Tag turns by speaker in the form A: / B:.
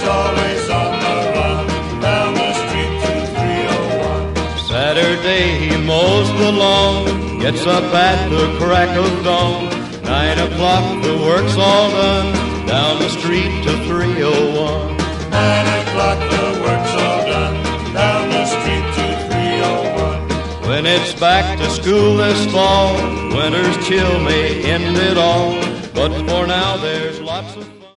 A: he's always on the run, down the street to 301.
B: Saturday he mows the lawn, gets up at the crack of dawn. 9 o'clock the work's all done, down the street to 301.
A: 9 o'clock the work's all done, down the street to 301.
B: When it's back to school this fall, winter's chill may end it all, but for now there's lots of fun.